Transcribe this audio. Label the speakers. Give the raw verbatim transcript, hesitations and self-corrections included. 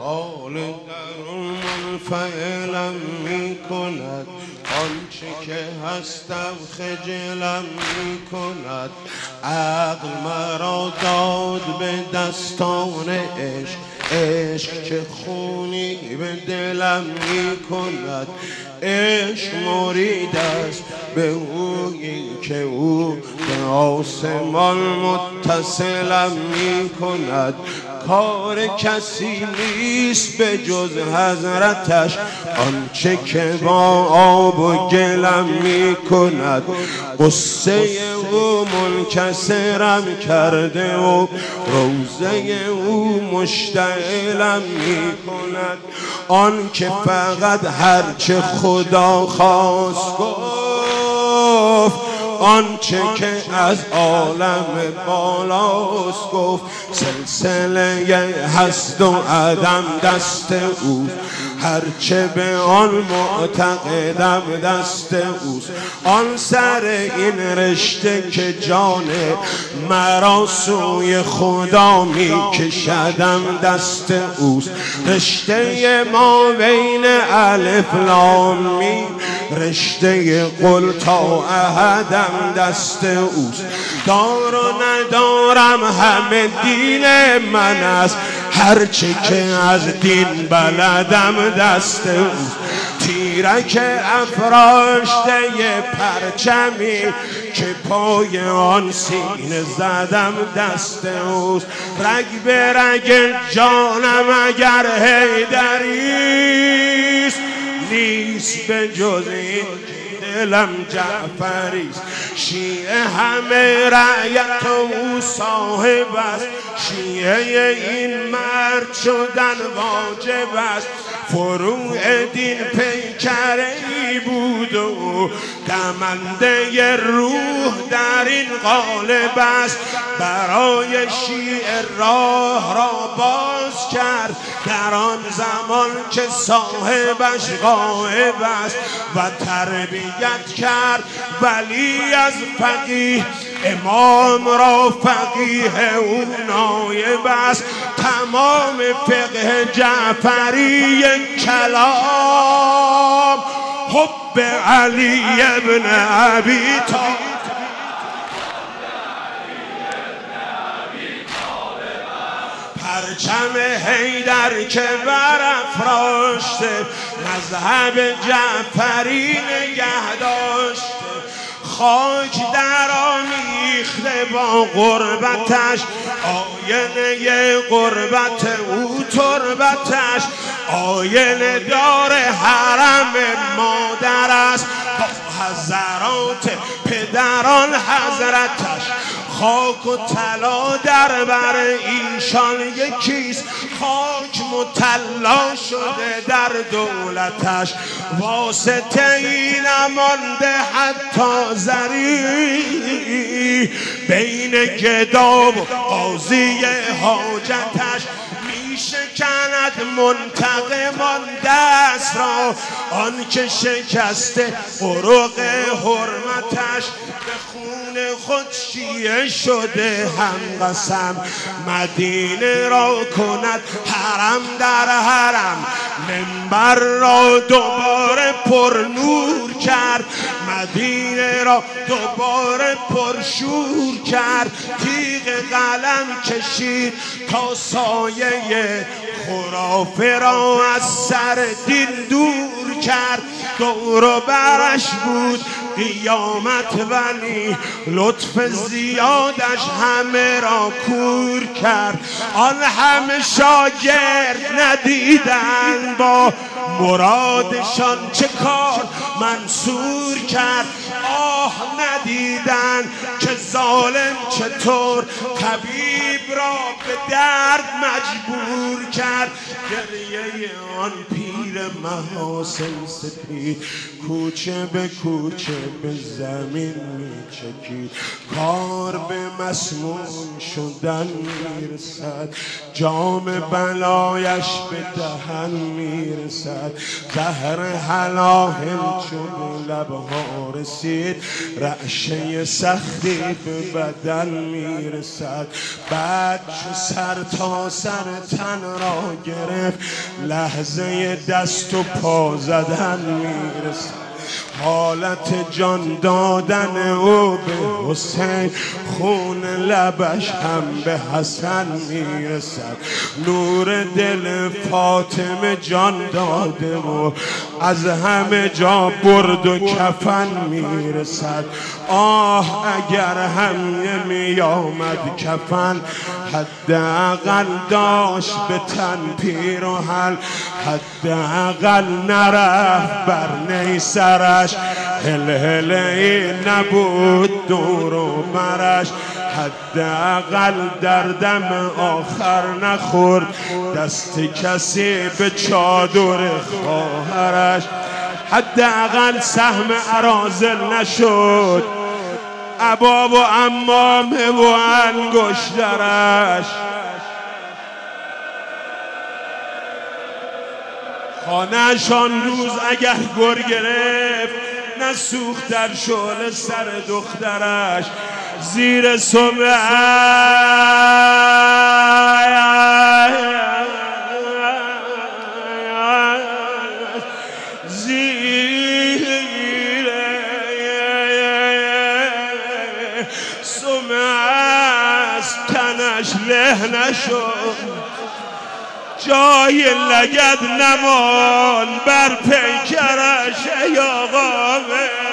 Speaker 1: حال درون منفعلم می کند، آنچه که هستم خجلم می کند. عقل مرا داد به دستان عشق، عشق که خونی به دلم می کند. عشق مرید است به اویی که او به آسمان متصلم می کند. کار کسی نیست به جز حضرتش، آنچه که با آب و گلم می کند. قصه او منکسرم کرده و روزه او مشتعلم می کند. آن که فقط هرچه خدا خواست گفت، آنچه که از عالم بالاست گفت. سلسله هست و عدم دست اوست، هرچه به آن معتقدم دست اوست. آن سر این رشته که جان مرا سوی خدا می کشدم دست اوست. رشته ما بین الف لام میم، رشته قل تا احدم دست اوست. دار و ندارم همه دین من است، هرچه که از دین بلدم دست اوست. تیرک افراشته پرچمی که پای آن سینه زدم دست اوست. رگ به رگ جانم اگر حیدریست، نیست به جز این دلم جعفریست. شیعه همه رعیت و او صاحب است، شیعه این مرد شدن واجب است. فروع دین پیکری بود و دمنده روح در این قالب است. برای شیعه راه را باز کرد در آن زمان که صاحبش غایب است، و تربیت کرد ولی از فقیه امام را فقیه او نایب است. تمام فقه جعفری کلام حب علی ابن ابی طالب. پرچم حیدر که برافراشته، مذهب جعفری نگه داشته. خاک در آمیخته با غربتش، آینه غربت او تربتش. آینه دار حرم مادر است، با حضرات پدران حضرتش. خاک و طلا در بر ایشان یکیست، خاک مطلا شده در دولتش. واسطه ای نمانده حتی زری، بین گدا و قاضی حاجتش. شکند منتقمان دست را، آن که شکسته عروق حرمتش. به خون خود شیعه شده هم قسم، مدینه را کند حرم در حرم. منبر را دوباره پر نور کرد، مدینه را دوباره پر شور کرد. تیغ قلم کشید تا سایه خرافه را از سر دین دور کرد. دور و برش بود قیامت ولی لطف زیادش همه را کور کرد. آن همه شاگرد ندیدن با مرادشان چه کار منصور کرد. آه ندیدن که ظالم چطور طبیب را به درد مجبور کرد. گریه آن پیر محاسن سپید کوچه به کوچه به زمین میچکید. کار به مسموم شدن میرسد، جام بلایش به دهن میرسد. زهر هلاهل چون لبها رسید، رعشه سختی به بدن میرسد. بعد چو سر تا سر تن را گرفت لحظه دست و پا زدن میرسد حالت جان دادن او به حسین خون لبش هم به حسن میرسد نور دل فاطمه جان داده و از همه جا برد و کفن میرسد آه اگر هم می آمد کفن حداقل داشت به تن پیراهن حداقل نرفت بر نیسرش هل هل ای نبود دور و برش حداقل در دم آخر نخورد دست کسی به چادر خواهرش حداقل سهم اراذل نشد عبا و عمامه و انگشترش خانه‌اش آن روز اگر گر گرفت نسوخت در شعله سر دخترش زیر صبح زیر سمعست تنش له نشد جای لگد نمان بر پیکرش ای آقا